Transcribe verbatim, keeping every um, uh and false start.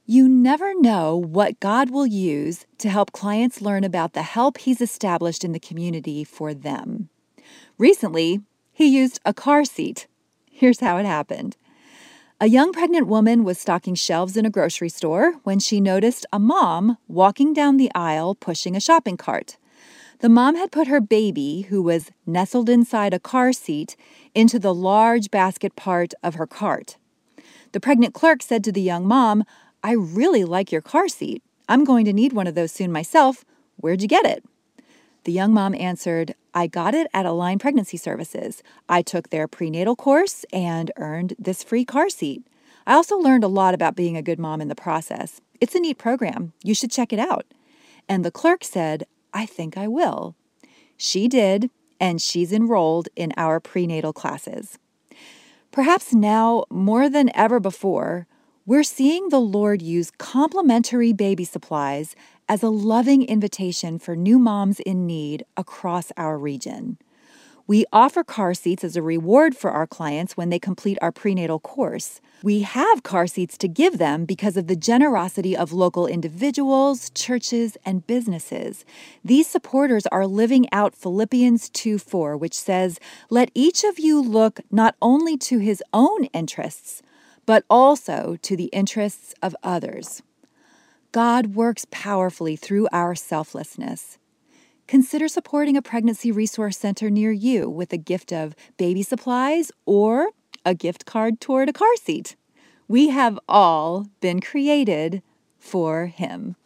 You never know what God will use to help clients learn about the help He's established in the community for them. Recently, He used a car seat. Here's how it happened. A young pregnant woman was stocking shelves in a grocery store when she noticed a mom walking down the aisle pushing a shopping cart. The mom had put her baby, who was nestled inside a car seat, into the large basket part of her cart. The pregnant clerk said to the young mom, "I really like your car seat. I'm going to need one of those soon myself. Where'd you get it?" The young mom answered, "I got it at Align Pregnancy Services. I took their prenatal course and earned this free car seat. I also learned a lot about being a good mom in the process. It's a neat program. You should check it out." And the clerk said, "I think I will." She did, and she's enrolled in our prenatal classes. Perhaps now, more than ever before, we're seeing the Lord use complimentary baby supplies as a loving invitation for new moms in need across our region. We offer car seats as a reward for our clients when they complete our prenatal course. We have car seats to give them because of the generosity of local individuals, churches, and businesses. These supporters are living out Philippians two four, which says, "Let each of you look not only to his own interests, but also to the interests of others." God works powerfully through our selflessness. Consider supporting a pregnancy resource center near you with a gift of baby supplies or a gift card toward a car seat. We have all been created for Him.